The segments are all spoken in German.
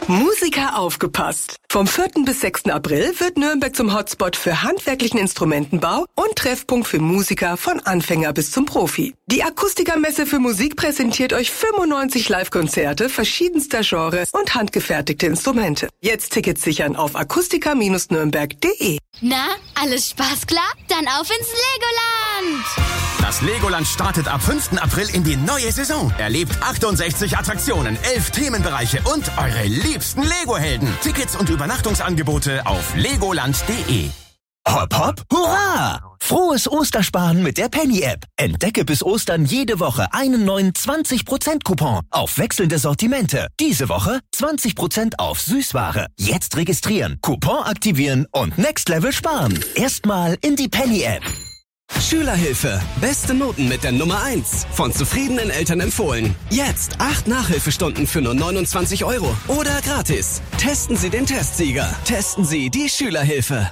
Musiker aufgepasst! Vom 4. bis 6. April wird Nürnberg zum Hotspot für handwerklichen Instrumentenbau und Treffpunkt für Musiker von Anfänger bis zum Profi. Die Akustikermesse für Musik präsentiert euch 95 Live-Konzerte verschiedenster Genres und handgefertigte Instrumente. Jetzt Tickets sichern auf akustiker-nürnberg.de. Na, alles Spaß klar? Dann auf ins Legoland! Das Legoland startet ab 5. April in die neue Saison. Erlebt 68 Attraktionen, 11 Themenbereiche und eure liebsten Lego-Helden. Tickets und Übernachtungsangebote auf legoland.de. Hopp, hopp, hurra! Frohes Ostersparen mit der Penny-App. Entdecke bis Ostern jede Woche einen neuen 20%-Coupon auf wechselnde Sortimente. Diese Woche 20% auf Süßware. Jetzt registrieren, Coupon aktivieren und Next Level sparen. Erstmal in die Penny-App. Schülerhilfe. Beste Noten mit der Nummer 1. Von zufriedenen Eltern empfohlen. Jetzt 8 Nachhilfestunden für nur 29 € oder gratis. Testen Sie den Testsieger. Testen Sie die Schülerhilfe.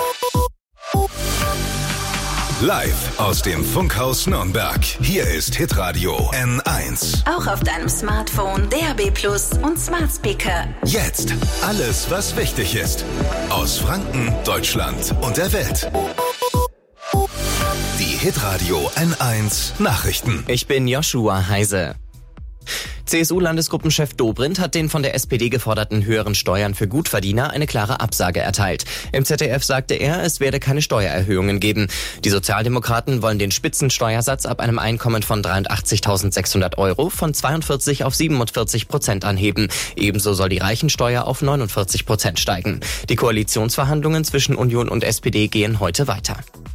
Live aus dem Funkhaus Nürnberg. Hier ist Hitradio N1. Auch auf deinem Smartphone, DAB+ und Smart Speaker. Jetzt alles, was wichtig ist. Aus Franken, Deutschland und der Welt. Die Hitradio N1 Nachrichten. Ich bin Joshua Heise. CSU-Landesgruppenchef Dobrindt hat den von der SPD geforderten höheren Steuern für Gutverdiener eine klare Absage erteilt. Im ZDF sagte er, es werde keine Steuererhöhungen geben. Die Sozialdemokraten wollen den Spitzensteuersatz ab einem Einkommen von 83.600 € von 42 auf 47% anheben. Ebenso soll die Reichensteuer auf 49% steigen. Die Koalitionsverhandlungen zwischen Union und SPD gehen heute weiter.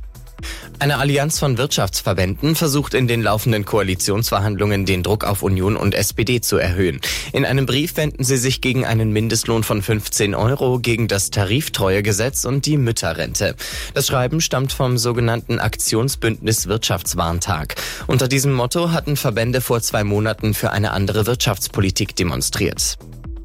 Eine Allianz von Wirtschaftsverbänden versucht in den laufenden Koalitionsverhandlungen den Druck auf Union und SPD zu erhöhen. In einem Brief wenden sie sich gegen einen Mindestlohn von 15 €, gegen das Tariftreuegesetz und die Mütterrente. Das Schreiben stammt vom sogenannten Aktionsbündnis Wirtschaftswarntag. Unter diesem Motto hatten Verbände vor 2 Monaten für eine andere Wirtschaftspolitik demonstriert.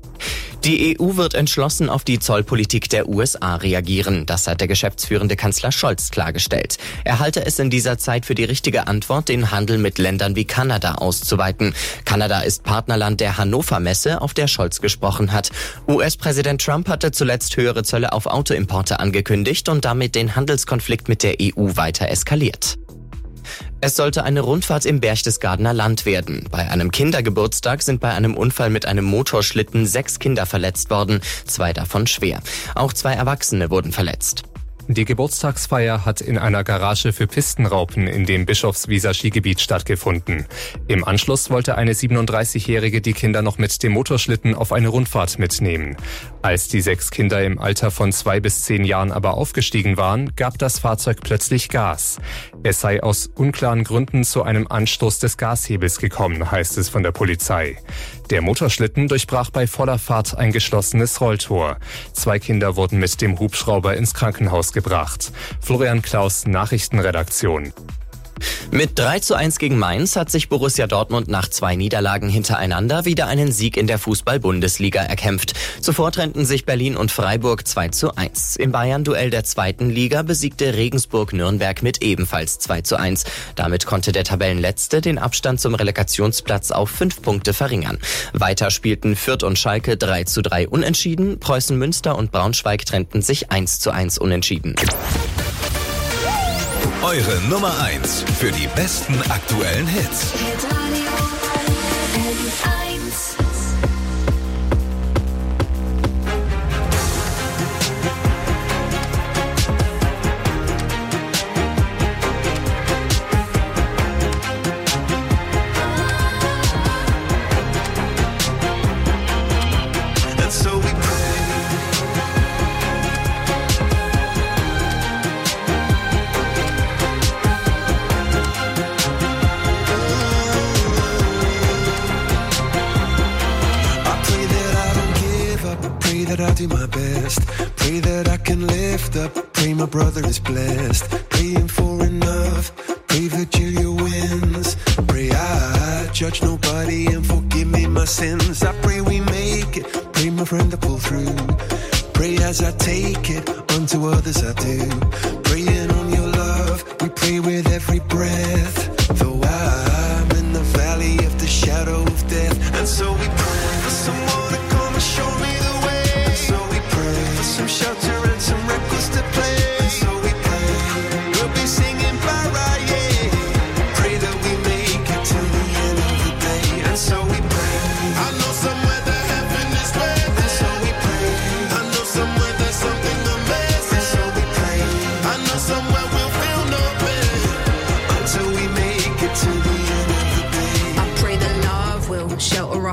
Die EU wird entschlossen auf die Zollpolitik der USA reagieren. Das hat der geschäftsführende Kanzler Scholz klargestellt. Er halte es in dieser Zeit für die richtige Antwort, den Handel mit Ländern wie Kanada auszuweiten. Kanada ist Partnerland der Hannover Messe, auf der Scholz gesprochen hat. US-Präsident Trump hatte zuletzt höhere Zölle auf Autoimporte angekündigt und damit den Handelskonflikt mit der EU weiter eskaliert. Es sollte eine Rundfahrt im Berchtesgadener Land werden. Bei einem Kindergeburtstag sind bei einem Unfall mit einem Motorschlitten 6 Kinder verletzt worden, 2 davon schwer. Auch 2 Erwachsene wurden verletzt. Die Geburtstagsfeier hat in einer Garage für Pistenraupen in dem Bischofswieser Skigebiet stattgefunden. Im Anschluss wollte eine 37-Jährige die Kinder noch mit dem Motorschlitten auf eine Rundfahrt mitnehmen. Als die 6 Kinder im Alter von 2 bis 10 Jahren aber aufgestiegen waren, gab das Fahrzeug plötzlich Gas. Es sei aus unklaren Gründen zu einem Anstoß des Gashebels gekommen, heißt es von der Polizei. Der Motorschlitten durchbrach bei voller Fahrt ein geschlossenes Rolltor. 2 Kinder wurden mit dem Hubschrauber ins Krankenhaus gebracht. Florian Klaus, Nachrichtenredaktion. Mit 3:1 gegen Mainz hat sich Borussia Dortmund nach 2 Niederlagen hintereinander wieder einen Sieg in der Fußball-Bundesliga erkämpft. Zuvor trennten sich Berlin und Freiburg 2:1. Im Bayern-Duell der 2. Liga besiegte Regensburg Nürnberg mit ebenfalls 2:1. Damit konnte der Tabellenletzte den Abstand zum Relegationsplatz auf 5 Punkte verringern. Weiter spielten Fürth und Schalke 3:3 unentschieden. Preußen Münster und Braunschweig trennten sich 1:1 unentschieden. Eure Nummer 1 für die besten aktuellen Hits. I'll do my best. Pray that I can lift up. Pray my brother is blessed. Praying for enough. Pray Virgilia wins. Pray I judge nobody and forgive me my sins. I pray we make it. Pray my friend I pull through. Pray as I take it. Unto others I do. Praying on your love. We pray with every breath. Though I'm in the valley of the shadow of death. And so we pray for someone to come and show me the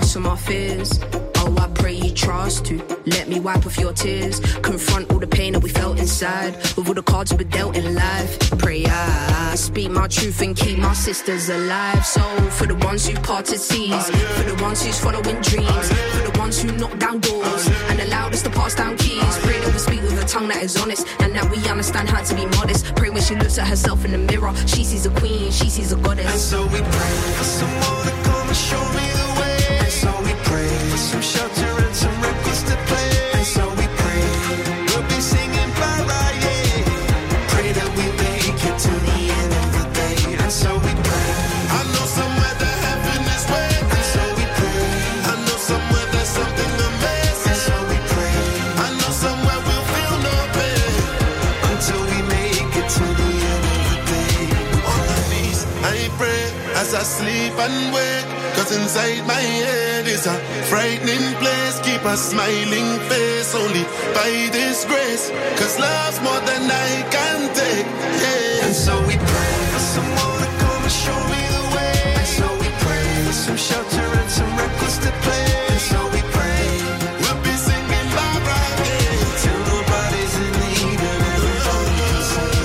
face of my fears. Oh, I pray you trust to let me wipe off your tears. Confront all the pain that we felt inside, with all the cards we were dealt in life. Pray I speak my truth and keep my sisters alive. So for the ones who parted seas, for the ones who's following dreams, for the ones who knock down doors and allowed us to pass down keys. Pray that we speak with a tongue that is honest and that we understand how to be modest. Pray when she looks at herself in the mirror, she sees a queen, she sees a goddess. And so we pray for someone to come and show me the way. And so we pray for some shelter and some records to play. And so we pray we'll be singing para, yeah. Pray that we make it to the end of the day. And so we pray. I know somewhere that heaven is waiting. And so we pray. I know somewhere there's something amazing. And so we pray. I know somewhere we'll feel no pain until we make it to the end of the day. On my knees, I pray as I sleep and wake. Cause inside my head is a frightening place. Keep a smiling face only by this grace. Cause love's more than I can take, yeah. And so we pray for someone to come and show me the way. And so we pray for some shelter and some records to play. And so we pray we'll be singing Barbara, yeah, till nobody's in need and everybody can sing.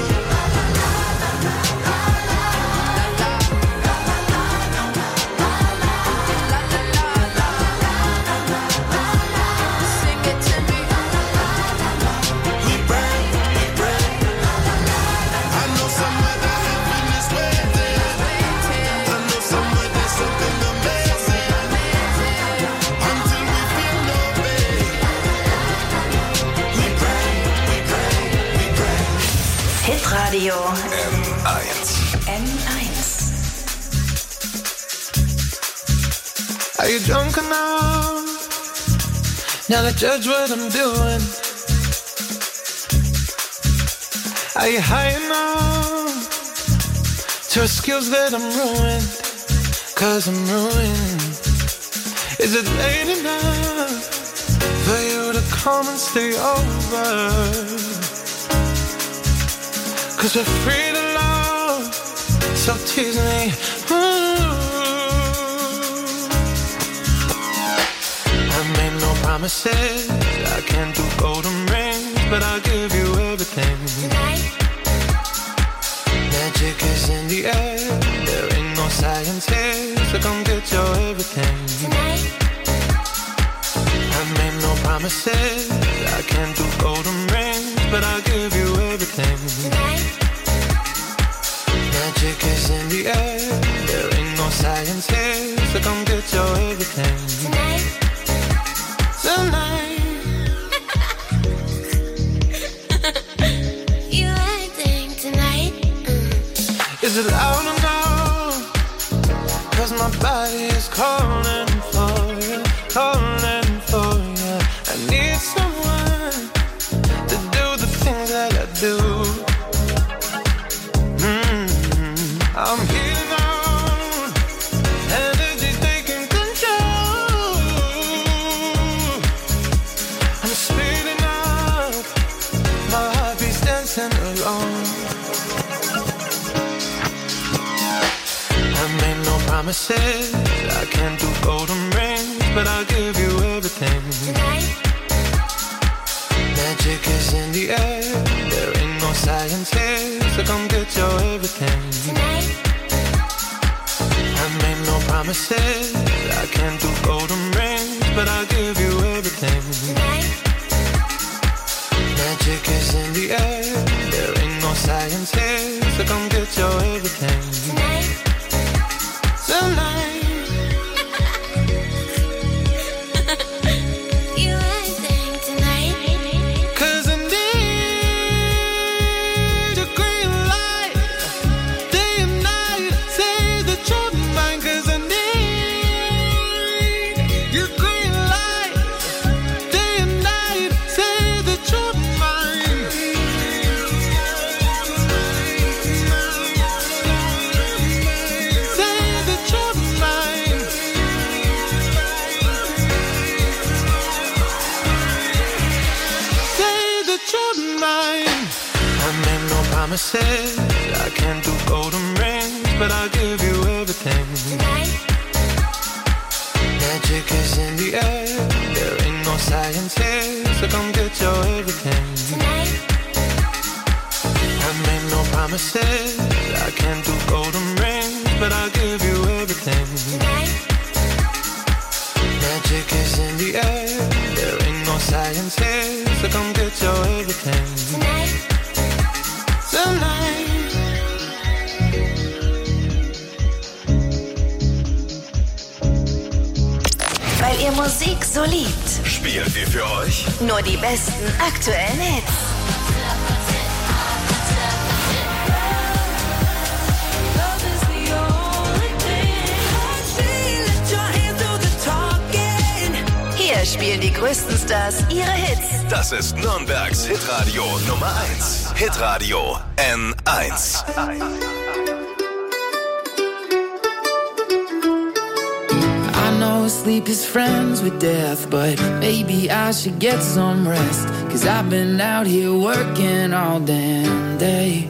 Radio N1. Are you drunk enough now to judge what I'm doing? Are you high enough to excuse that I'm ruined? Cause I'm ruined. Is it late enough for you to come and stay over? Cause we're free to love, so tease me. I made no promises, I can't do golden rings, but I'll give you everything. Tonight. Magic is in the air, there ain't no science here, so come get your everything. Tonight. I made no promises, I can't do golden rings, but I'll give you everything. Tonight. Magic is in the air, there ain't no science here, so come get your everything. Tonight. Tonight. You acting tonight? Is it loud enough? Cause my body is calling for you, calling for you. I need someone to do the things that I do. I'm healing on, energy's taking control. I'm speeding up, my heartbeat's dancing alone. I made no promises, I can't do golden rings, but I'll give you everything. Tonight. Magic is in the air, there ain't no science here, so come get your everything. Tonight. I made no promises, I can't do golden rings, but I'll give you everything. Tonight. Magic is in the air, there ain't no science here, so come get your everything. Tonight. Tonight. You acting tonight? Cause I need a green light, day and night, say that you're mine. Cause I need your green light, day and night, say that you're mine. Say that you're mine. Say that you're mine. I made no promises, I can't do golden rings, but I'll give you everything. Tonight. Magic in the air. There ain't no science here, so come get your everything. Tonight. I made no promises, I can't do golden rings, but I'll give you everything. Tonight. Magic is in the air, there ain't no science here, so come get your everything. Tonight. Tonight. Weil ihr Musik so liebt, spielen wir für euch nur die besten aktuellen Hits. Hier spielen die größten Stars ihre Hits. Das ist Nürnbergs Hitradio Nummer 1. Hitradio N1. I know sleep is friends with death, but maybe I should get some rest. 'Cause I've been out here working all damn day.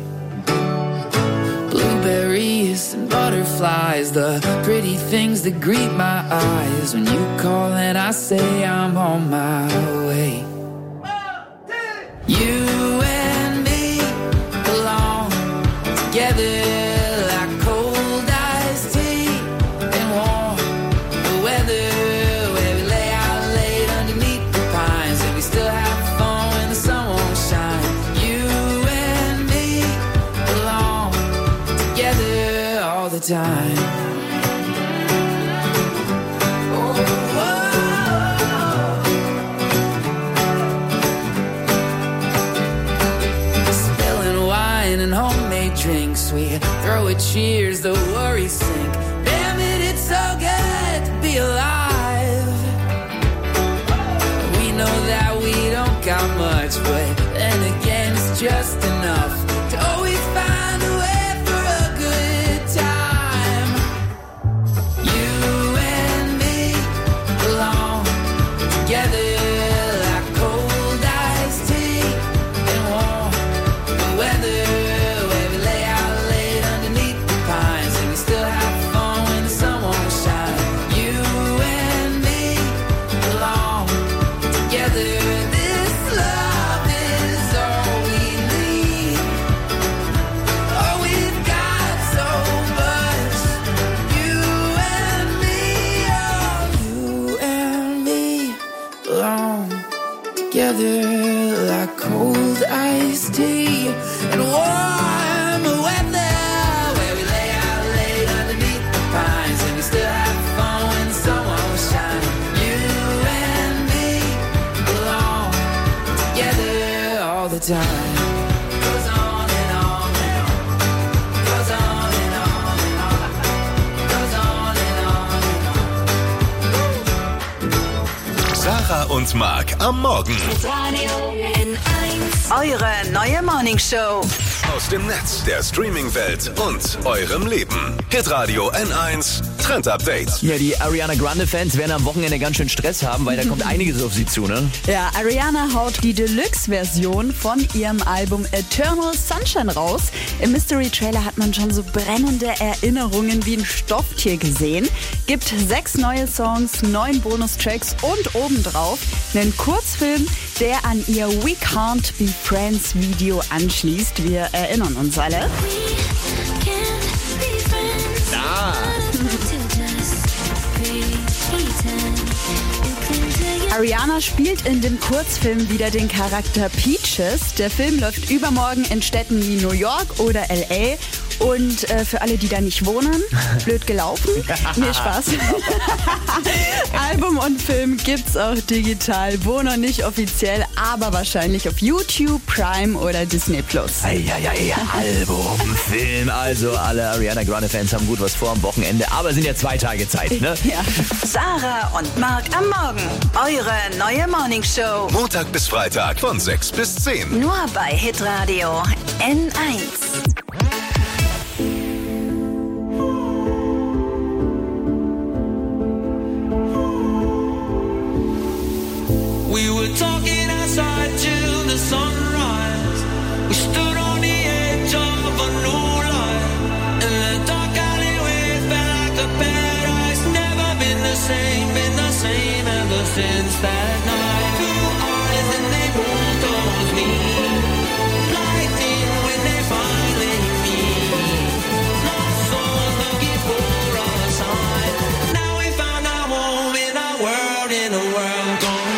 Blueberries and butterflies, the pretty things that greet my eyes. When you call and I say I'm on my way. You and me belong together. Time. Spilling wine and homemade drinks, we throw a cheers, the worries sink. Damn it, it's so good to be alive. We know that we don't got much, but then again it's just enough to always find a way. Together like cold iced tea and warm weather, where we lay out late underneath the pines and we still have fun when the sun won't shine. You and me belong together all the time. Goes on and on and on. Goes on and on and on. Goes on and on and on. Sarah und Marc am Morgen. Eure neue Morningshow. Aus dem Netz, der Streaming-Welt und eurem Leben. Hitradio N1 Trend Update. Ja, die Ariana Grande-Fans werden am Wochenende ganz schön Stress haben, weil da kommt einiges auf sie zu, ne? Ja, Ariana haut die Deluxe-Version von ihrem Album Eternal Sunshine raus. Im Mystery-Trailer hat man schon so brennende Erinnerungen wie ein Stofftier gesehen. Gibt 6 neue Songs, 9 Bonustracks und obendrauf einen Kurzfilm, der an ihr We Can't Be Friends Video anschließt. Wir erinnern uns alle. Ariana spielt in dem Kurzfilm wieder den Charakter Peaches. Der Film läuft übermorgen in Städten wie New York oder L.A. Und für alle, die da nicht wohnen, blöd gelaufen. Nee, Spaß. Album und Film gibt's auch digital. Wo noch nicht offiziell, aber wahrscheinlich auf YouTube, Prime oder Disney+. Eieiei, Album, Film. Also alle Ariana Grande-Fans haben gut was vor am Wochenende. Aber sind ja 2 Tage Zeit, ne? Ja. Sarah und Marc am Morgen. Eure neue Morningshow. Montag bis Freitag von 6 bis 10. Nur bei Hitradio N1. We were talking outside till the sunrise. We stood on the edge of a new life. In the dark alleyway felt like a paradise. Never been the same innocence that night. Two eyes and they both told me. Lightning when they finally meet. Lost souls looking for a sign. Now we found our home in a world gone.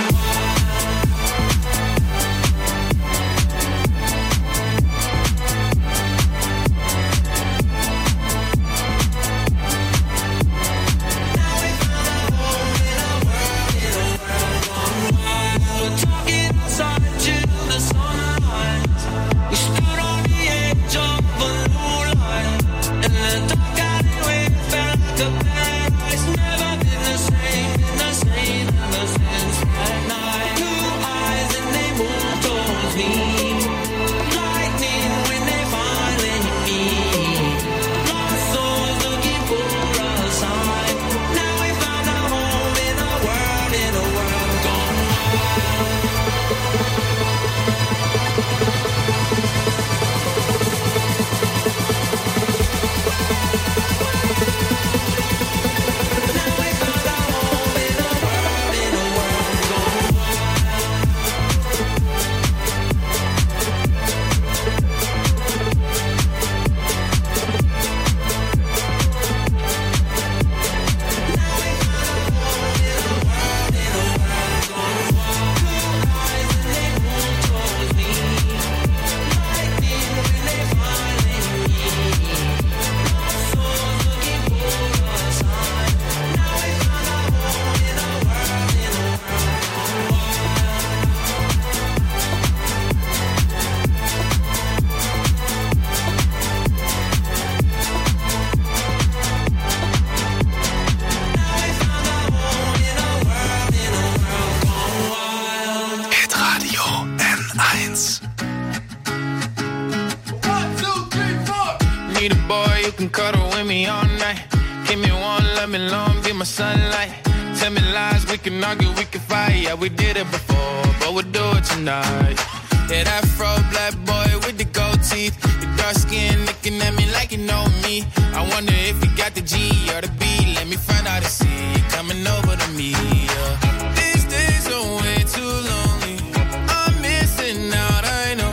Cuddle with me all night. Give me one, let me long, be my sunlight. Tell me lies, we can argue, we can fight. Yeah, we did it before, but we'll do it tonight. Yeah, that fro black boy with the gold teeth. Your dark skin looking at me like you know me. I wonder if you got the G or the B. Let me find out and see you coming over to me. Yeah. These days are way too lonely. I'm missing out, I know.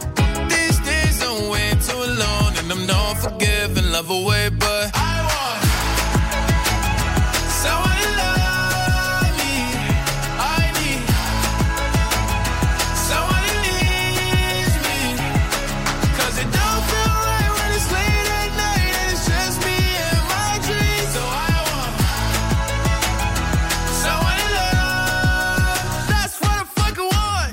These days are way too alone, and I'm not forgiving, love away, but I want someone to love me. I need someone who needs me. 'Cause it don't feel right when it's late at night and it's just me and my dreams. So I want someone to love. That's what I fucking want.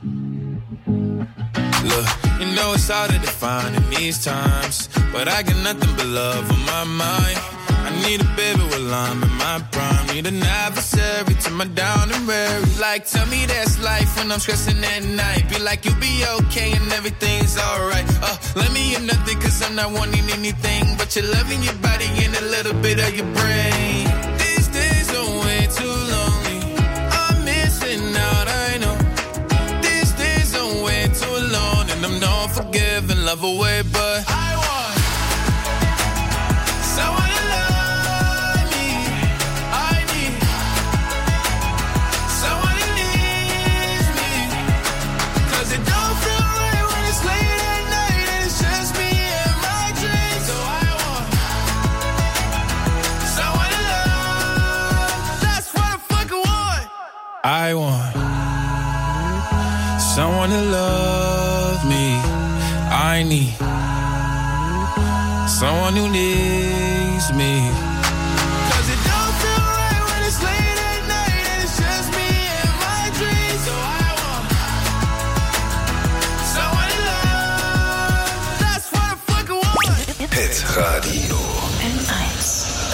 Look, you know it's hard to define in these times, but I got nothing but love on my mind. I need a baby while I'm in my prime. Need an adversary to my down and weary. Like, tell me that's life when I'm stressing at night. Be like, you'll be okay and everything's alright. Let me in nothing 'cause I'm not wanting anything but your love in your body and a little bit of your brain. These days are way too lonely. I'm missing out, I know. These days are way too alone, and I'm not forgiving, love away, but I want someone to love me. I need someone who needs me. 'Cause it don't feel right when it's late at night and it's just me and my dreams. So I want someone to love. That's what I fucking want. I want someone to love me. I need someone who needs me. 'Cause it don't feel right when it's late at night and it's just me and my dreams. So I want someone to love. That's what I fucking want. Hit Radio N1.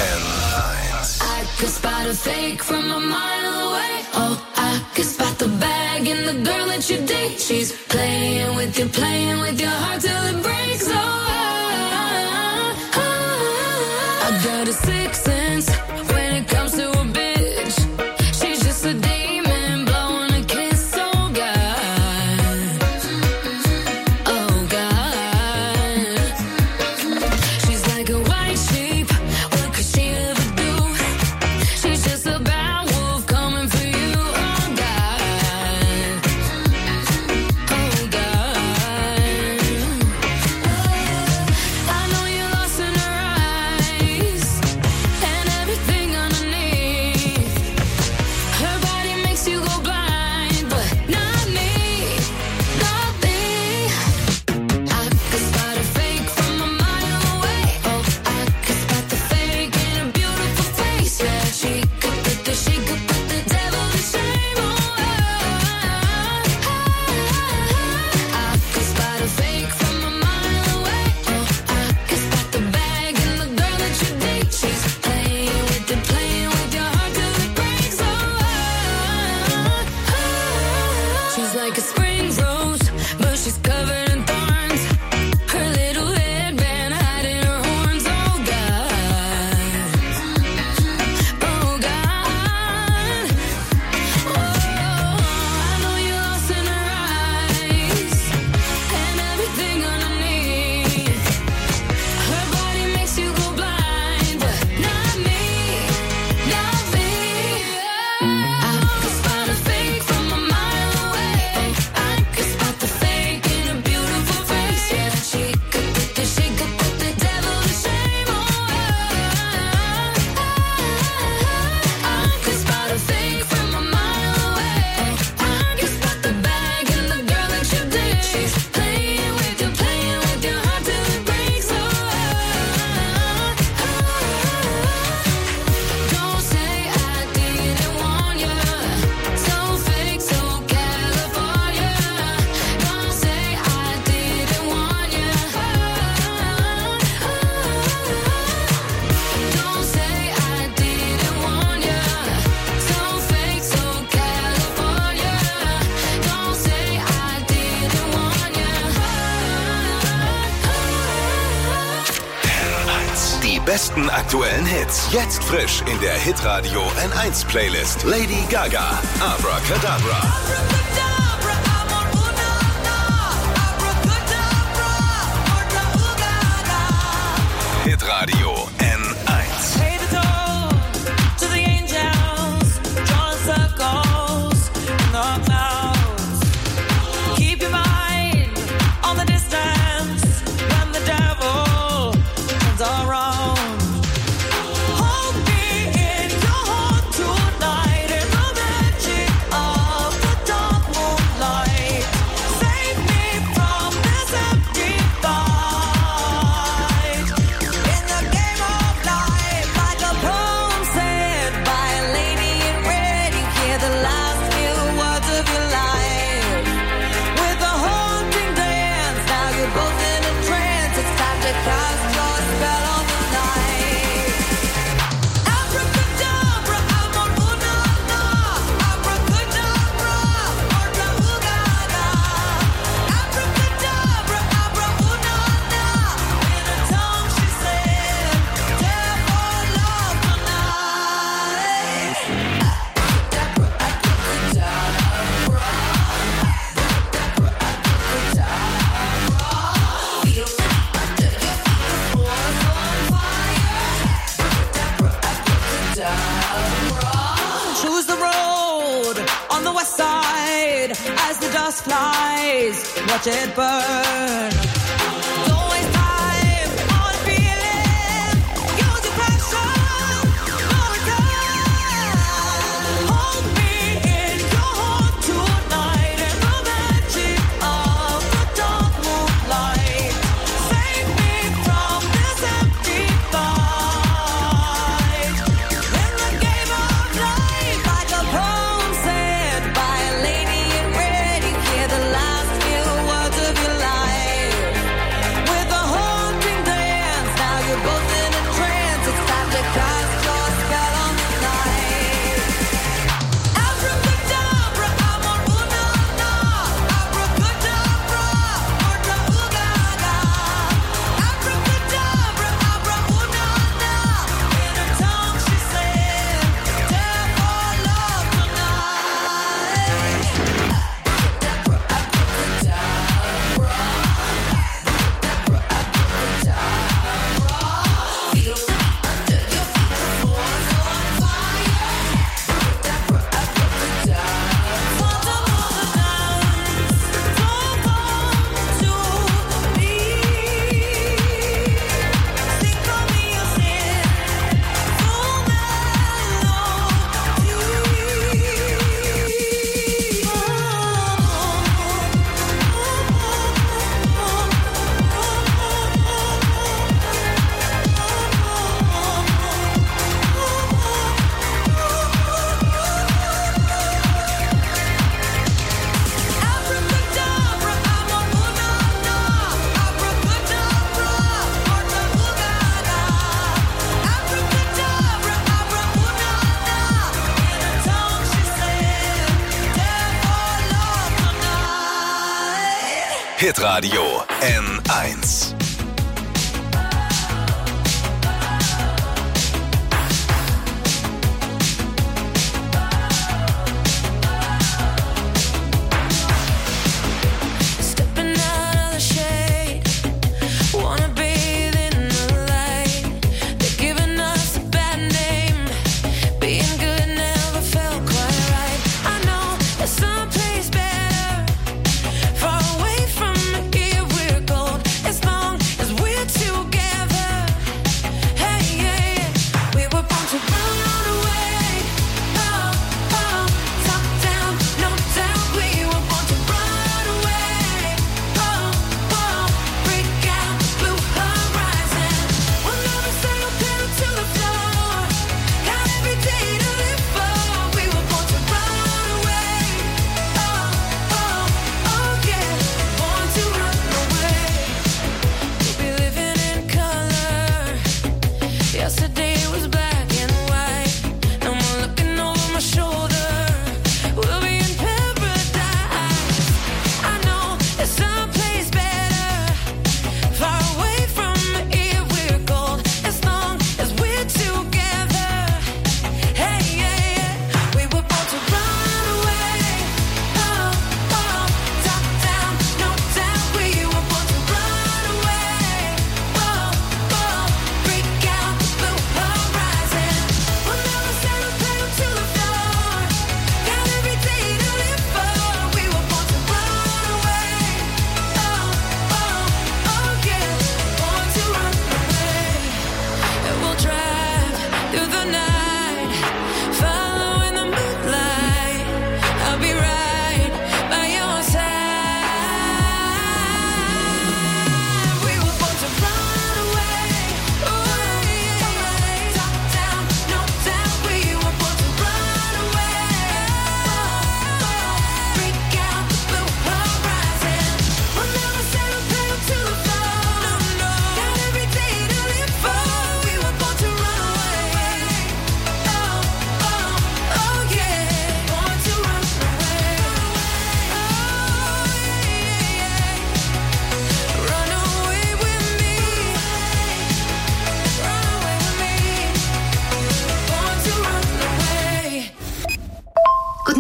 I could spot a fake from a mile away. Oh, I could spot the bag in the girl that you date. She's playing with your heart till it breaks. Oh, I got a sixth sense when it comes to a bitch. She's just a demon blowing a kiss. Oh God, oh God. She's like a white sheep. What could she ever do? She's just a bad wolf coming for you. besten aktuellen Hits. Jetzt frisch in der Hitradio N1 Playlist. Lady Gaga, Abracadabra. Hitradio N1. Pay the toll to the angels, drawing circles in the clouds. Keep your mind on the distance when the devil turns around. Hold me in your heart tonight in the magic of the dark moonlight. Save me from this empty fight. In the game of life, like a poem said by a lady in red, you hear the last few words of your life. With a haunting dance, now you're both in a trance. It's time to cast your spell on the night. Abracadabra, amor, una, na. Abracadabra, orda, ugaga. Abracadabra, abra, una, na. In a tongue she said, therefore love tonight. Choose the road on the west side as the dust flies. Watch it burn. Don't waste time on feeling. Use your passion. No return. Hold me in your heart tonight in the magic of the dark moonlight. Save me from this empty fight. In the game of life, like a poem said by a lady in red, you hear the last few words of your life. With a haunting dance, now you're both in a trance. It's time to cast your spell on the night. Abracadabra, amor, una, na. Abracadabra, orda, ugaga. Abracadabra, abra, una, na. In her tongue she said, therefore love tonight. Abracadabra, amor, una, na. Abracadabra, orda, ugaga. Abracadabra, abra, una, na. In her tongue she said, therefore love tonight. Hitradio N1. Stepping out of the shade, wanna bathe in the light. They're giving us a bad name. Being good never felt quite right. I know there's someplace better, far away from here we're gold. As long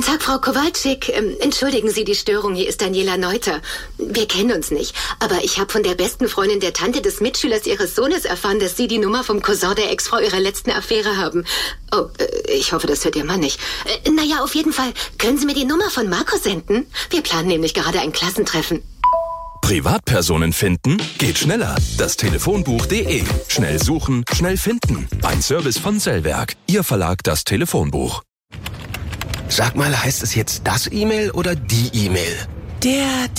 Tag, Frau Kowalczyk. Entschuldigen Sie die Störung, hier ist Daniela Neuter. Wir kennen uns nicht, aber ich habe von der besten Freundin der Tante des Mitschülers Ihres Sohnes erfahren, dass Sie die Nummer vom Cousin der Ex-Frau Ihrer letzten Affäre haben. Oh, ich hoffe, das hört Ihr Mann nicht. Naja, auf jeden Fall, können Sie mir die Nummer von Marco senden? Wir planen nämlich gerade ein Klassentreffen. Privatpersonen finden? Geht schneller. Das Telefonbuch.de. Schnell suchen, schnell finden. Ein Service von Sellwerk. Ihr Verlag, das Telefonbuch. Sag mal, heißt es jetzt das E-Mail oder die E-Mail? Der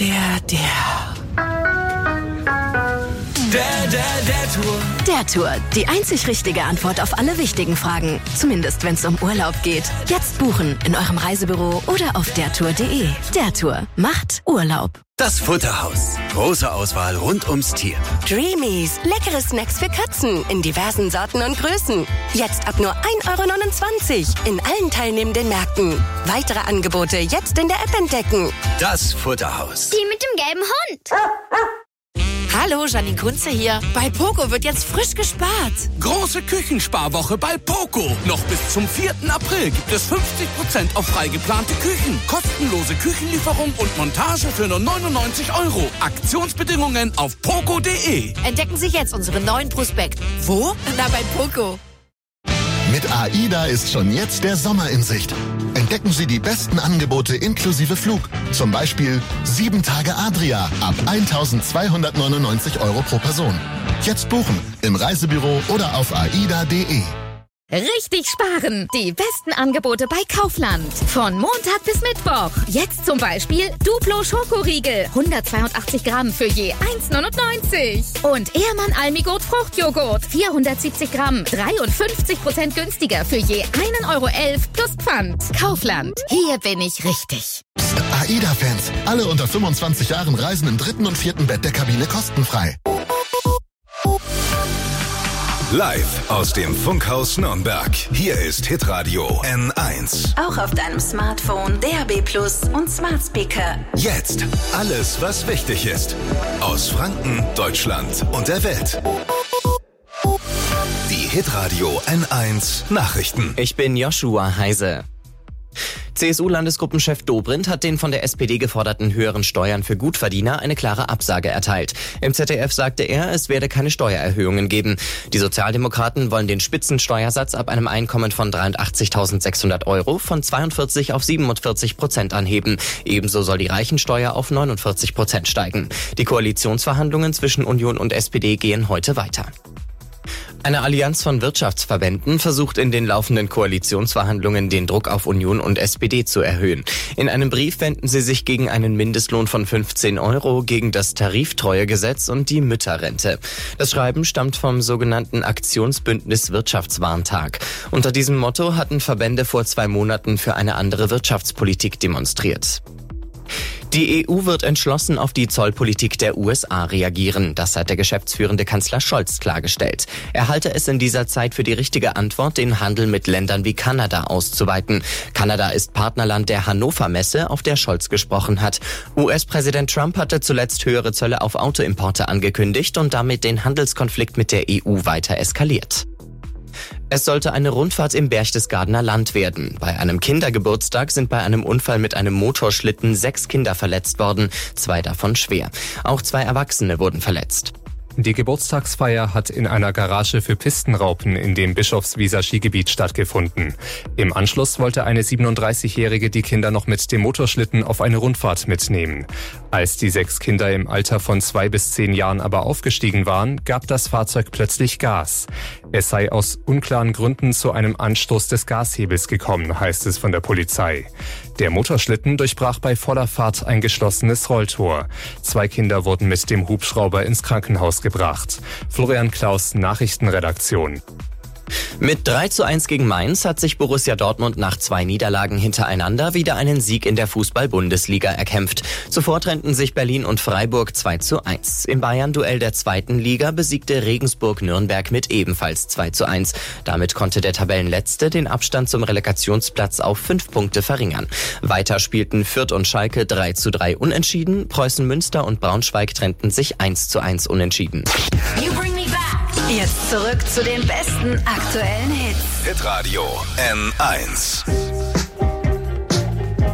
Tour. Der Tour. Die einzig richtige Antwort auf alle wichtigen Fragen. Zumindest, wenn es um Urlaub geht. Jetzt buchen in eurem Reisebüro oder auf dertour.de. Der Tour macht Urlaub. Das Futterhaus. Große Auswahl rund ums Tier. Dreamies. Leckere Snacks für Katzen in diversen Sorten und Größen. Jetzt ab nur 1,29 € in allen teilnehmenden Märkten. Weitere Angebote jetzt in der App entdecken. Das Futterhaus. Die mit dem gelben Hund. Hallo, Janine Kunze hier. Bei Poco wird jetzt frisch gespart. Große Küchensparwoche bei Poco. Noch bis zum 4. April gibt es 50% auf frei geplante Küchen. Kostenlose Küchenlieferung und Montage für nur 99 €. Aktionsbedingungen auf poco.de. Entdecken Sie jetzt unseren neuen Prospekt. Wo? Na, bei Poco. Mit AIDA ist schon jetzt der Sommer in Sicht. Entdecken Sie die besten Angebote inklusive Flug. Zum Beispiel 7 Tage Adria ab 1.299 € pro Person. Jetzt buchen im Reisebüro oder auf aida.de. Richtig sparen! Die besten Angebote bei Kaufland. Von Montag bis Mittwoch. Jetzt zum Beispiel Duplo Schokoriegel. 182 Gramm für je 1,99 €. Und Ehrmann Almigurt Fruchtjoghurt. 470 Gramm. 53% günstiger für je 1,11 € plus Pfand. Kaufland. Hier bin ich richtig. AIDA-Fans. Alle unter 25 Jahren reisen im 3. und 4. Bett der Kabine kostenfrei. Live aus dem Funkhaus Nürnberg. Hier ist Hitradio N1. Auch auf deinem Smartphone, DAB+ und Smart Speaker. Jetzt alles, was wichtig ist. Aus Franken, Deutschland und der Welt. Die Hitradio N1 Nachrichten. Ich bin Joshua Heise. CSU-Landesgruppenchef Dobrindt hat den von der SPD geforderten höheren Steuern für Gutverdiener eine klare Absage erteilt. Im ZDF sagte er, es werde keine Steuererhöhungen geben. Die Sozialdemokraten wollen den Spitzensteuersatz ab einem Einkommen von 83.600 € von 42 auf 47% anheben. Ebenso soll die Reichensteuer auf 49% steigen. Die Koalitionsverhandlungen zwischen Union und SPD gehen heute weiter. Eine Allianz von Wirtschaftsverbänden versucht in den laufenden Koalitionsverhandlungen den Druck auf Union und SPD zu erhöhen. In einem Brief wenden sie sich gegen einen Mindestlohn von 15 €, gegen das Tariftreuegesetz und die Mütterrente. Das Schreiben stammt vom sogenannten Aktionsbündnis Wirtschaftswarntag. Unter diesem Motto hatten Verbände vor 2 Monaten für eine andere Wirtschaftspolitik demonstriert. Die EU wird entschlossen auf die Zollpolitik der USA reagieren. Das hat der geschäftsführende Kanzler Scholz klargestellt. Er halte es in dieser Zeit für die richtige Antwort, den Handel mit Ländern wie Kanada auszuweiten. Kanada ist Partnerland der Hannover Messe, auf der Scholz gesprochen hat. US-Präsident Trump hatte zuletzt höhere Zölle auf Autoimporte angekündigt und damit den Handelskonflikt mit der EU weiter eskaliert. Es sollte eine Rundfahrt im Berchtesgadener Land werden. Bei einem Kindergeburtstag sind bei einem Unfall mit einem Motorschlitten 6 Kinder verletzt worden, 2 davon schwer. Auch 2 Erwachsene wurden verletzt. Die Geburtstagsfeier hat in einer Garage für Pistenraupen in dem Bischofswieser Skigebiet stattgefunden. Im Anschluss wollte eine 37-Jährige die Kinder noch mit dem Motorschlitten auf eine Rundfahrt mitnehmen. Als die 6 Kinder im Alter von 2 bis 10 Jahren aber aufgestiegen waren, gab das Fahrzeug plötzlich Gas. Es sei aus unklaren Gründen zu einem Anstoß des Gashebels gekommen, heißt es von der Polizei. Der Motorschlitten durchbrach bei voller Fahrt ein geschlossenes Rolltor. 2 Kinder wurden mit dem Hubschrauber ins Krankenhaus gebracht. Florian Klaus, Nachrichtenredaktion. Mit 3:1 gegen Mainz hat sich Borussia Dortmund nach 2 Niederlagen hintereinander wieder einen Sieg in der Fußball-Bundesliga erkämpft. Zuvor trennten sich Berlin und Freiburg 2:1. Im Bayern-Duell der 2. Liga besiegte Regensburg Nürnberg mit ebenfalls 2:1. Damit konnte der Tabellenletzte den Abstand zum Relegationsplatz auf 5 Punkte verringern. Weiter spielten Fürth und Schalke 3:3 unentschieden. Preußen Münster und Braunschweig trennten sich 1:1 unentschieden. Jetzt zurück zu den besten aktuellen Hits. Hitradio N1.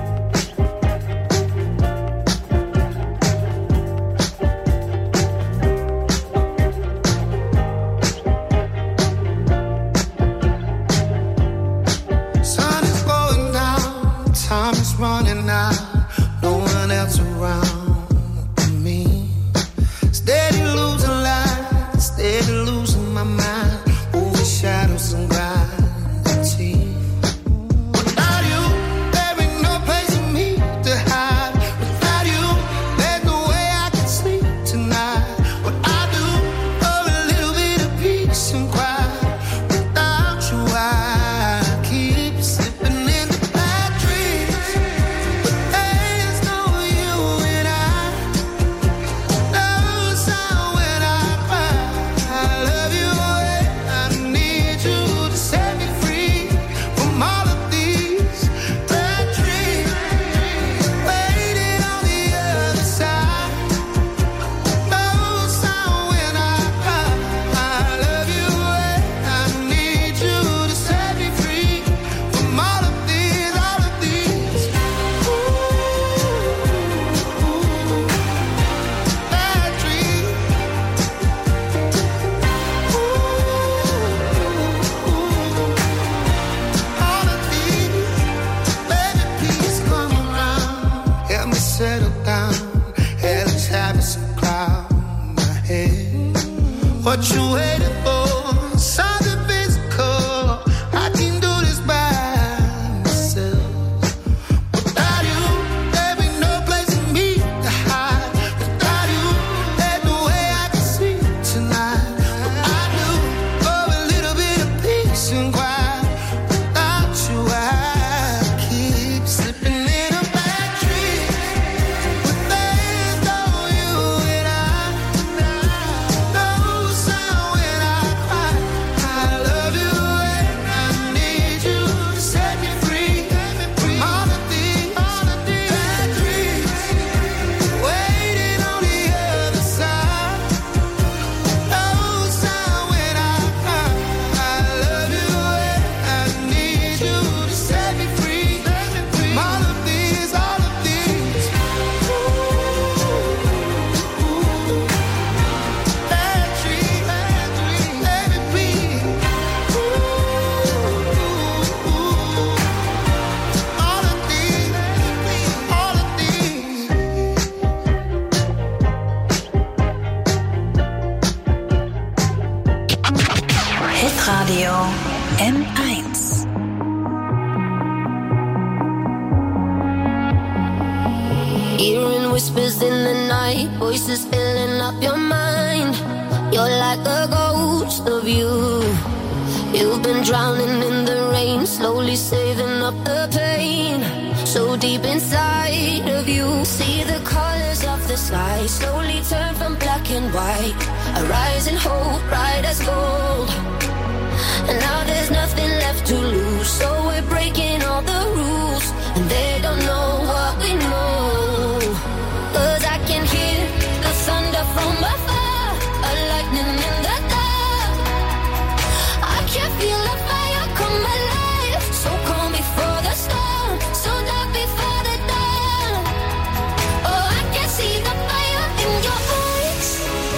night, voices filling up your mind. You're like a ghost of you. You've been drowning in the rain, slowly saving up the pain. So deep inside of you, see the colors of the sky slowly turn from black and white. A rising hope, bright as gold. And now there's nothing left to lose, so we're breaking all the rules, and they don't know what we know. 'Cause I can hear the thunder from afar, a lightning in the dark. I can feel the fire come alive, so calm before the storm, so dark before the dawn. Oh, I can see the fire in your eyes,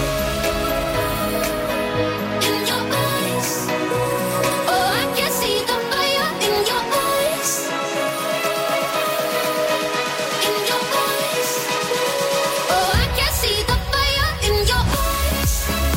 in your eyes. Oh, I can see the fire in your eyes, in your eyes. Oh, I can see the fire in your eyes.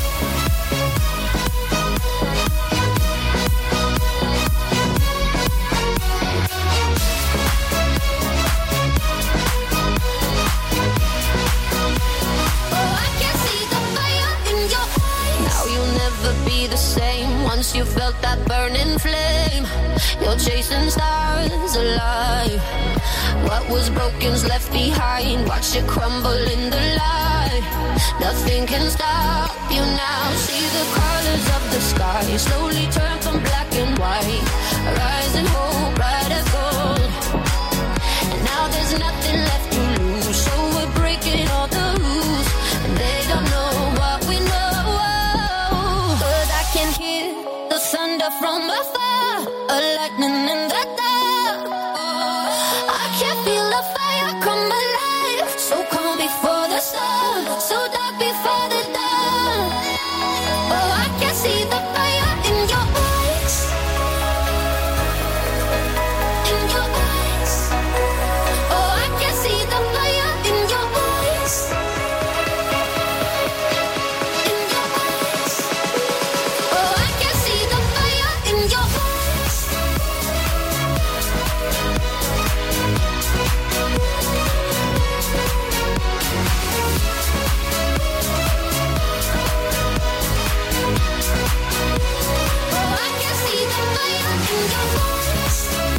Oh, I can see the fire in your eyes. Now you'll never be the same. Once you felt that burning flame, you're chasing stars alive. What was broken's left behind. Watch it crumble in the light. Nothing can stop you now. See the colors of the sky slowly turn from black and white. A rising hope, bright as gold. And now there's nothing left to lose, so we're breaking all the rules, and they don't know what we know. 'Cause I can hear the thunder from afar, a lightning in the dark. I can feel the fire come alive, so calm before the storm, so dark before the dawn. Oh, I can see the fire in your eyes, in your eyes. Oh, I can see the fire in your eyes, in your eyes. Oh, I can see the fire in your eyes. Oh, I can see the fire in your eyes.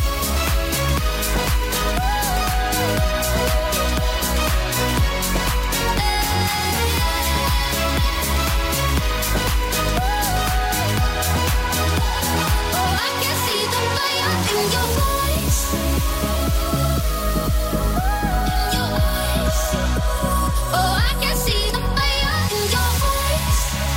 Oh, I can see the fire in your eyes. In your eyes. Oh, I can see the fire in your eyes.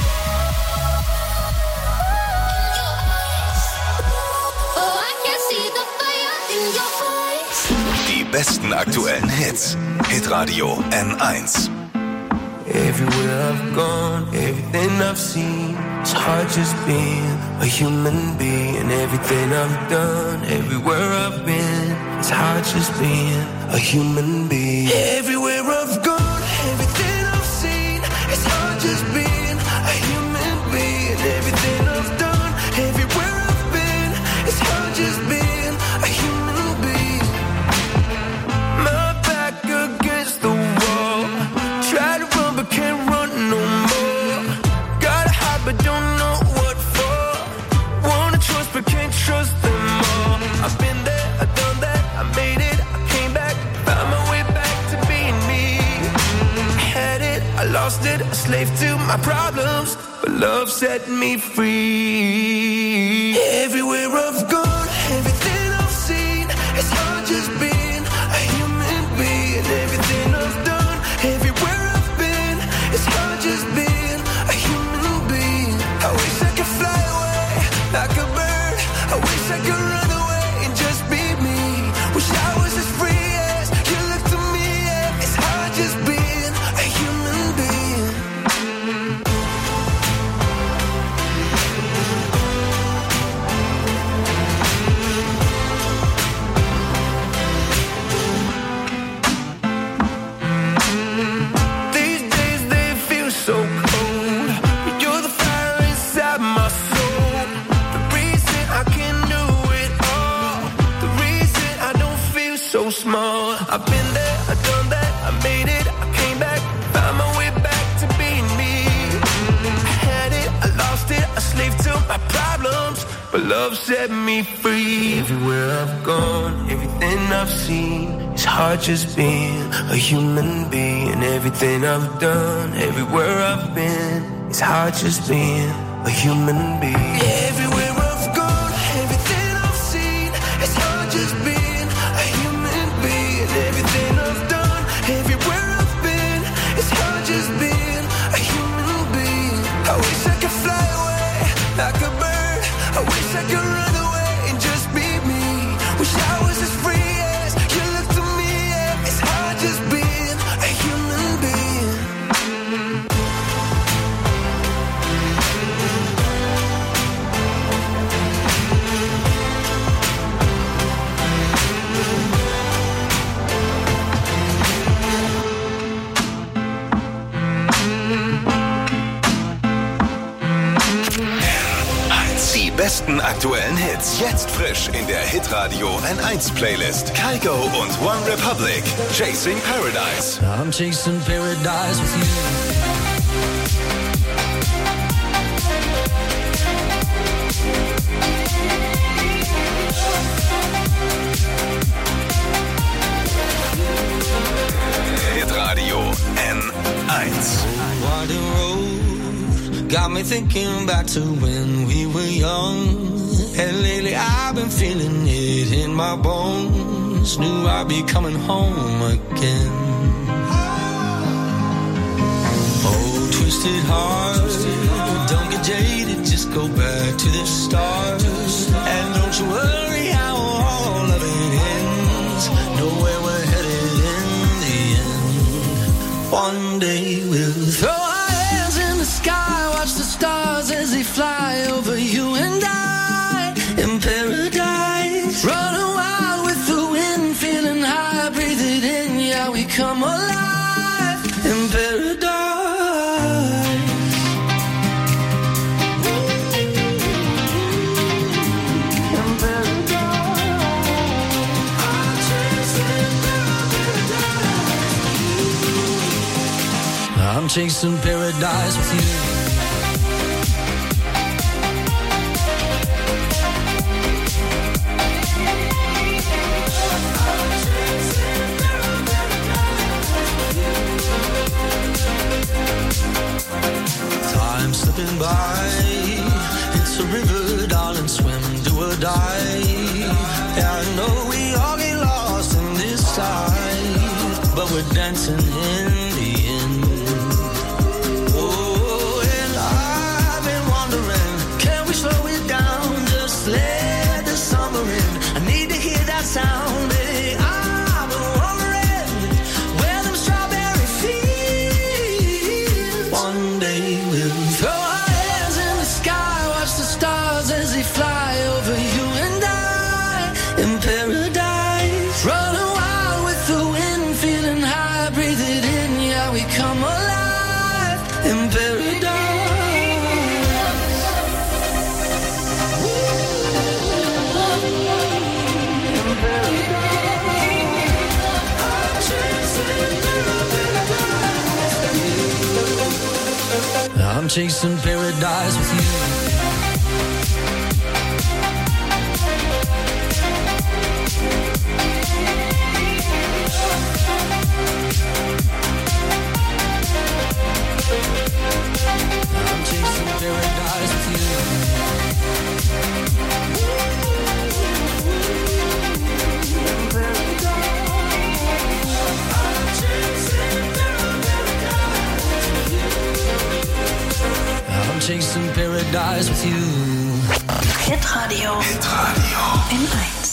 In your eyes. Oh, I can see the fire in your eyes. Die besten aktuellen Hits. Hitradio N1. Everywhere I've gone, everything I've seen, it's hard just being a human being. Everything I've done, everywhere I've been, it's hard just being a human being. Everywhere I've gone, everything I've seen, it's hard just being a human being. Everything I've done, everywhere I've been, it's hard just being a human being. My back against the wall, try to run but can't run no more. Gotta hide but don't know what for. Wanna trust but can't trust them all. I've been there, I've done that, I made it, I came back, found my way back to being me. I had it, I lost it, a slave to my problems, but love set me free. Everywhere I've gone, everything I've seen, it's hard just being a human being. Everything I've done, everywhere I've been, it's hard just being a human being. I wish I could fly away like a bird. I wish I could run away and just be me. Wish I was as free as you look to me. And it's hard just being a human being. These days they feel so cold, but you're the fire inside my soul. The reason I can do it all, the reason I don't feel so small. I've been there, I've done that, I made it, I came back, found my but love set me free. Everywhere I've gone, everything I've seen, it's hard just being a human being. Everything I've done, everywhere I've been, it's hard just being a human being. Everywhere I've gone, everything I've seen, it's hard just being a human being. Everything I've done, everywhere I've been, it's hard just being a human being. I wish I could fly away like a bird. I wish I could run away and just be me. Wish I was as free as you look to me. Yeah. It's hard just being a human being. Die besten aktuellen Hits. Jetzt frisch in der Hitradio N1 Playlist. Kygo und One Republic. Chasing Paradise. I'm chasing paradise with you. Hitradio N1. Winding road got me thinking back to when we were young. And lately I've been feeling it in my bones. Knew I'd be coming home again. Oh, twisted heart, don't get jaded, just go back to the start. And don't you worry how all of it ends. Know where we're headed in the end. One day we'll throw our hands in the sky, watch the stars as they fly over you and I in paradise. Running wild with the wind, feeling high, breathe it in, yeah, we come alive in paradise. I'm chasing paradise with you. Time slipping by, it's a river, darling, swim, do or die. Yeah, I know we all get lost in this tide, but we're dancing in the end. Oh, and I've been wondering, can we slow it down, just let the summer in? I need to hear that sound, baby. I've been wondering where them strawberry fields. One day we'll throw our hands in the sky, watch the stars as they fly over you and I in paradise. Running wild with the wind, feeling high, breathe it in, yeah, we come alive in paradise. I'm chasing paradise with you. I'm chasing paradise with you. I'm chasing paradise with you. Hitradio. N1.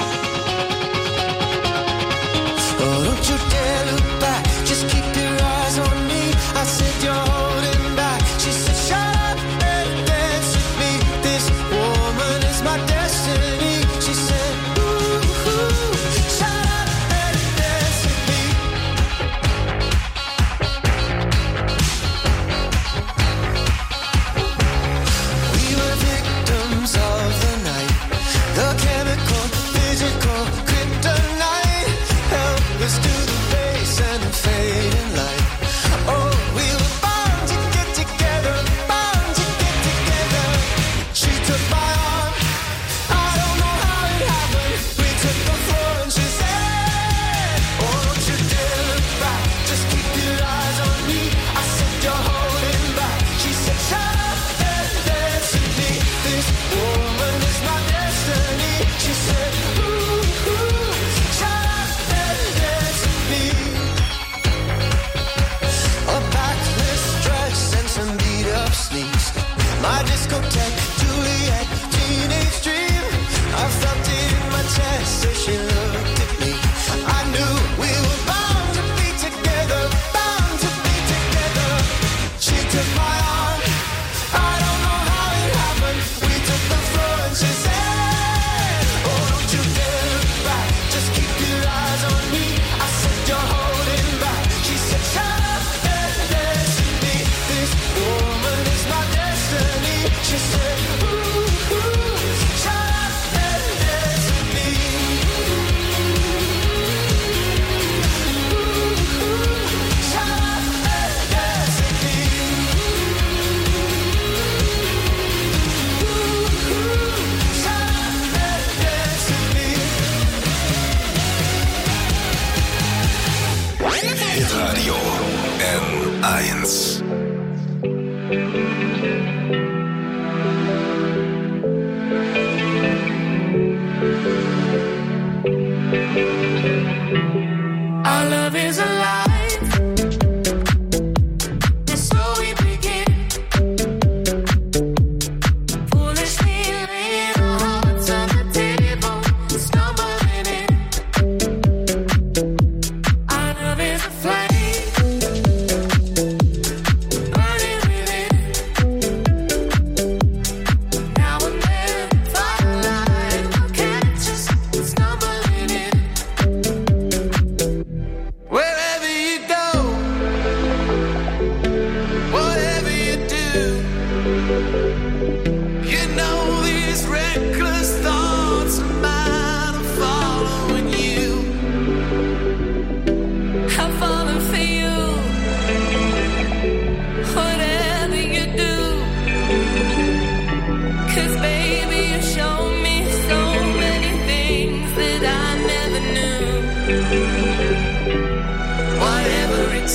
Oh, don't you dare look back, just keep your eyes on me. I said you're holding back. She said shut up and dance with me. This woman is my destiny. She said ooh, shut up and dance with me. We were victims of the night. The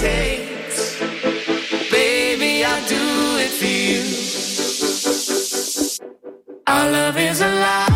takes. Baby, I'll do it for you. Our love is alive.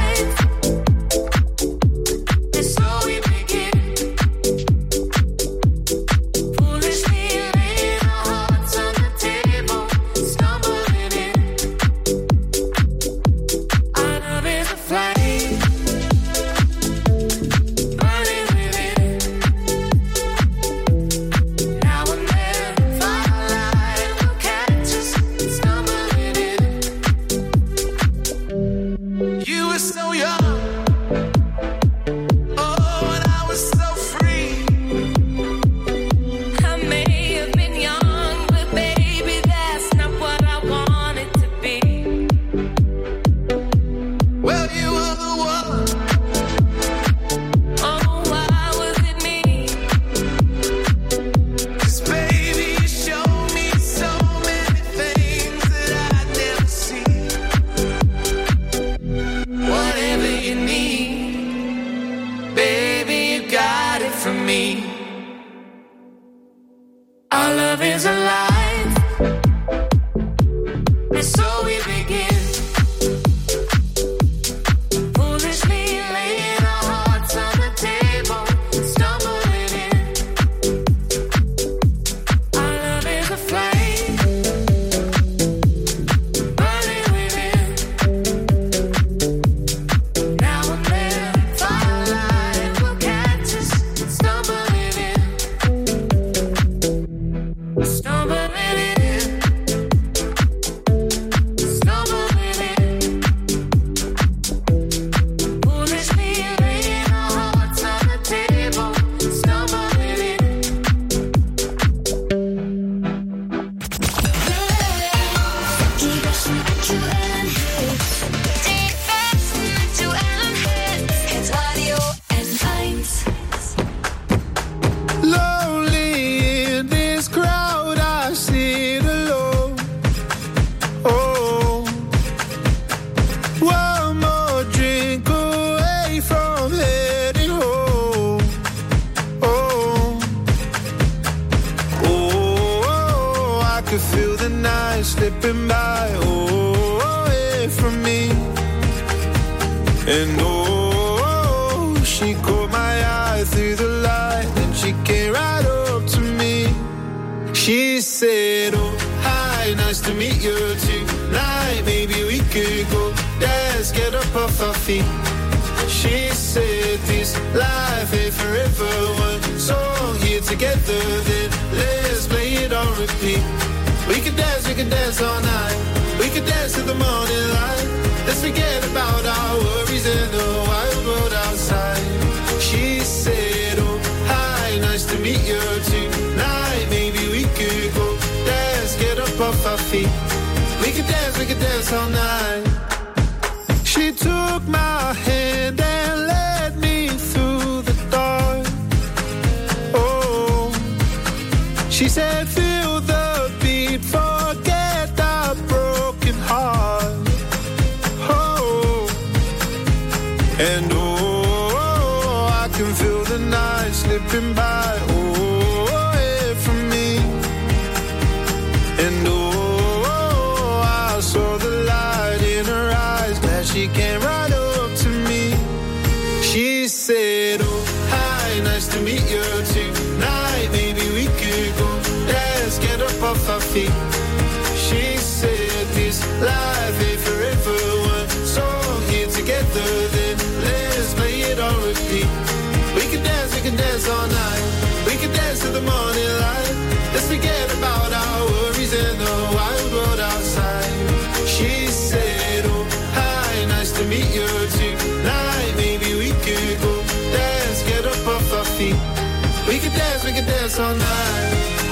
All night.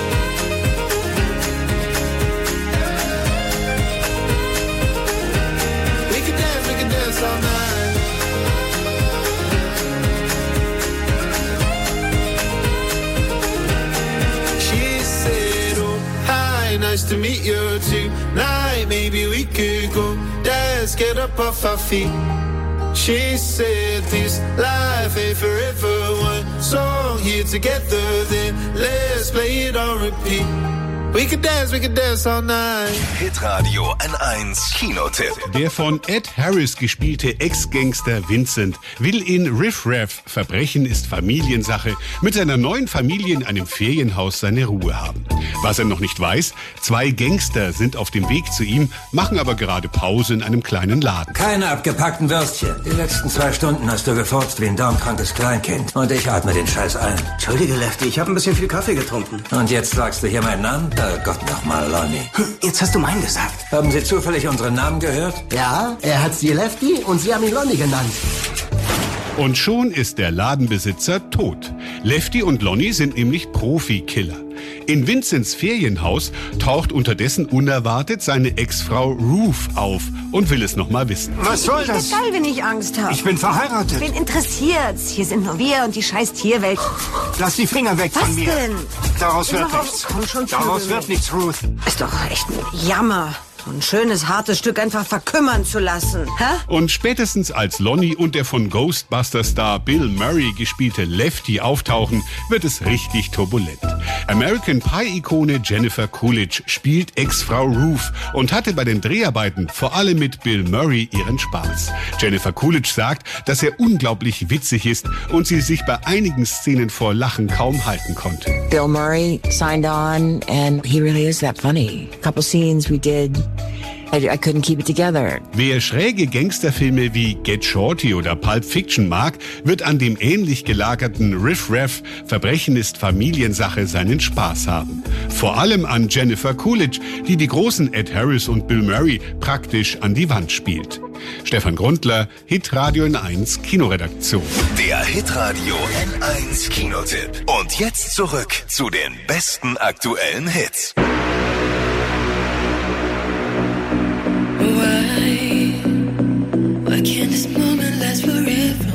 We can dance all night. She said, oh, hi, nice to meet you tonight. Maybe we could go dance, get up off our feet. She said this life ain't forever, one song here together, then let's play it on repeat. We could dance all night. Hitradio N1 Kinotipp. Der von Ed Harris gespielte Ex-Gangster Vincent will in Riff Raff, Verbrechen ist Familiensache, mit seiner neuen Familie in einem Ferienhaus seine Ruhe haben. Was er noch nicht weiß, 2 Gangster sind auf dem Weg zu ihm, machen aber gerade Pause in einem kleinen Laden. Keine abgepackten Würstchen. Die letzten 2 Stunden hast du gefurzt wie ein darmkrankes Kleinkind. Und ich atme den Scheiß ein. Entschuldige, Lefty, ich habe ein bisschen viel Kaffee getrunken. Und jetzt sagst du hier meinen Namen? Gott nochmal, Lonnie. Jetzt hast du meinen gesagt. Haben Sie zufällig unseren Namen gehört? Ja, er hat sie Lefty und Sie haben ihn Lonnie genannt. Und schon ist der Ladenbesitzer tot. Lefty und Lonnie sind nämlich Profikiller. In Vincents Ferienhaus taucht unterdessen unerwartet seine Ex-Frau Ruth auf und will es noch mal wissen. Was soll das? Ist geil, wenn ich Angst habe. Ich bin verheiratet. Wen interessiert's? Hier sind nur wir und die scheiß Tierwelt. Lass die Finger weg von mir. Was denn? Daraus wird Überhaupt, nichts. komm schon, Daraus wird nichts, Ruth. Ist doch echt ein Jammer. So ein schönes, hartes Stück einfach verkümmern zu lassen. Hä? Und spätestens als Lonnie und der von Ghostbuster-Star Bill Murray gespielte Lefty auftauchen, wird es richtig turbulent. American Pie-Ikone Jennifer Coolidge spielt Ex-Frau Ruth und hatte bei den Dreharbeiten vor allem mit Bill Murray ihren Spaß. Jennifer Coolidge sagt, dass er unglaublich witzig ist und sie sich bei einigen Szenen vor Lachen kaum halten konnte. Bill Murray signed on and he really is that funny. A couple scenes we did, I couldn't keep it together. Wer schräge Gangsterfilme wie Get Shorty oder Pulp Fiction mag, wird an dem ähnlich gelagerten Riff Raff, Verbrechen ist Familiensache, seinen Spaß haben. Vor allem an Jennifer Coolidge, die die großen Ed Harris und Bill Murray praktisch an die Wand spielt. Stefan Grundler, Hitradio N1 Kinoredaktion. Der Hitradio N1 Kinotipp. Und jetzt zurück zu den besten aktuellen Hits. Why can't this moment last forever?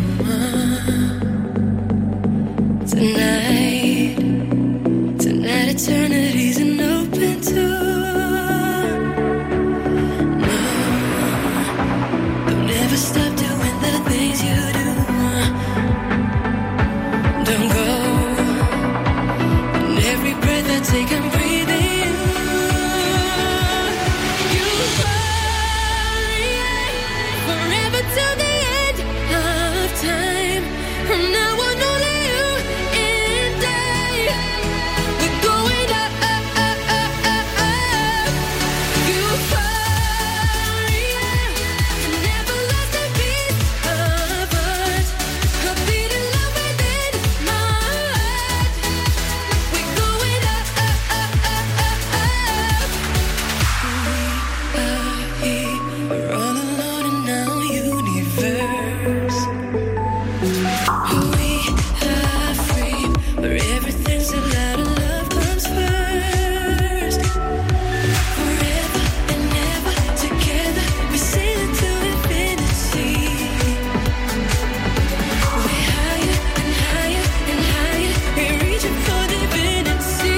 Tonight eternity's an open door. No, don't ever stop doing the things you do. Don't go. And every breath I take, I'm breathing. You forever till the end of time. From now on, only you and I. We're going up, up, up, up, up, up. Euphoria, never lost a piece of us. A beating love within my heart. We're going up, up, up, up, up, up. We are here, we're all alone in our universe. We are free, where everything's allowed and love comes first. Forever and ever together, we sail into infinity. We're higher and higher and higher, we're reaching for divinity.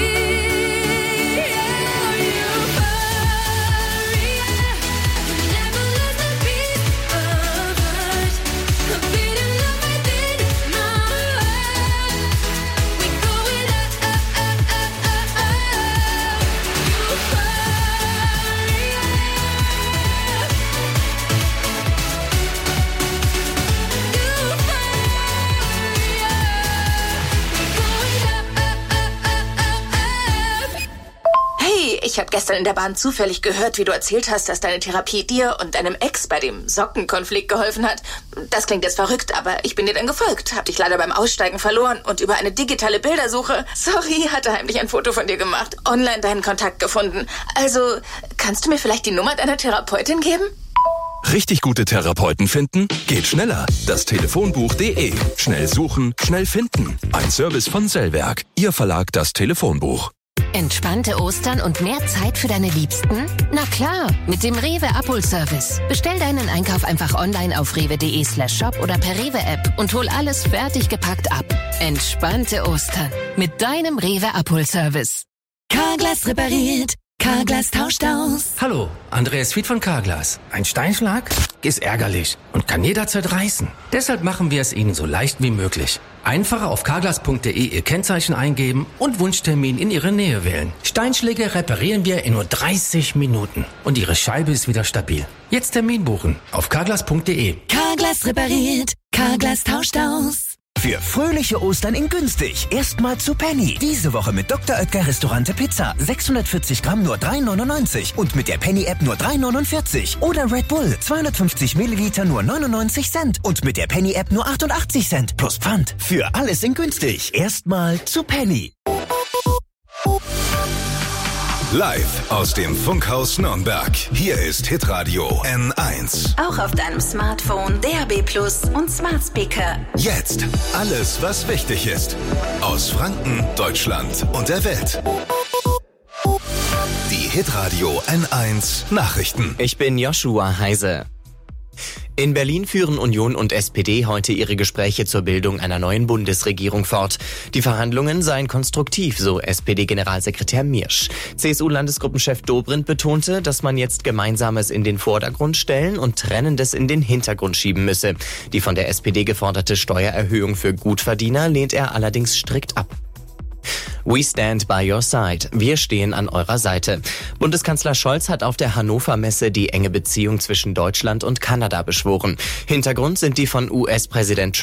Euphoria, never lost a piece of us. A beating love within my heart. We're going up, up, up, up, up, up. Hey, ich habe gestern in der Bahn zufällig gehört, wie du erzählt hast, dass deine Therapie dir und deinem Ex bei dem Sockenkonflikt geholfen hat. Das klingt jetzt verrückt, aber ich bin dir dann gefolgt, hab dich leider beim Aussteigen verloren und über eine digitale Bildersuche, sorry, hatte heimlich ein Foto von dir gemacht, online deinen Kontakt gefunden. Also, kannst du mir vielleicht die Nummer deiner Therapeutin geben? Richtig gute Therapeuten finden? Geht schneller. Das Telefonbuch.de. Schnell suchen, schnell finden. Ein Service von Zellwerk. Ihr Verlag, das Telefonbuch. Entspannte Ostern und mehr Zeit für deine Liebsten? Na klar, mit dem Rewe Abholservice. Bestell deinen Einkauf einfach online auf rewe.de/shop oder per Rewe-App und hol alles fertig gepackt ab. Entspannte Ostern mit deinem Rewe Abholservice. Carglass repariert, Carglass tauscht aus. Hallo, Andreas Fied von Carglass. Ein Steinschlag ist ärgerlich und kann jederzeit reißen. Deshalb machen wir es Ihnen so leicht wie möglich. Einfach auf carglass.de Ihr Kennzeichen eingeben und Wunschtermin in Ihre Nähe wählen. Steinschläge reparieren wir in nur 30 Minuten und Ihre Scheibe ist wieder stabil. Jetzt Termin buchen auf carglass.de. Carglass repariert. Carglass tauscht aus. Für fröhliche Ostern in günstig. Erstmal zu Penny. Diese Woche mit Dr. Oetker Restaurante Pizza. 640 Gramm nur 3,99. Und mit der Penny-App nur 3,49. Oder Red Bull. 250 Milliliter nur 99 Cent. Und mit der Penny-App nur 88 Cent. Plus Pfand. Für alles in günstig. Erstmal zu Penny. Live aus dem Funkhaus Nürnberg. Hier ist Hitradio N1. Auch auf deinem Smartphone, DAB+ und Smart Speaker. Jetzt alles, was wichtig ist. Aus Franken, Deutschland und der Welt. Die Hitradio N1 Nachrichten. Ich bin Joshua Heise. In Berlin führen Union und SPD heute ihre Gespräche zur Bildung einer neuen Bundesregierung fort. Die Verhandlungen seien konstruktiv, so SPD-Generalsekretär Miersch. CSU-Landesgruppenchef Dobrindt betonte, dass man jetzt Gemeinsames in den Vordergrund stellen und Trennendes in den Hintergrund schieben müsse. Die von der SPD geforderte Steuererhöhung für Gutverdiener lehnt er allerdings strikt ab. We stand by your side. Wir stehen an eurer Seite. Bundeskanzler Scholz hat auf der Hannover Messe die enge Beziehung zwischen Deutschland und Kanada beschworen. Hintergrund sind die von US-Präsident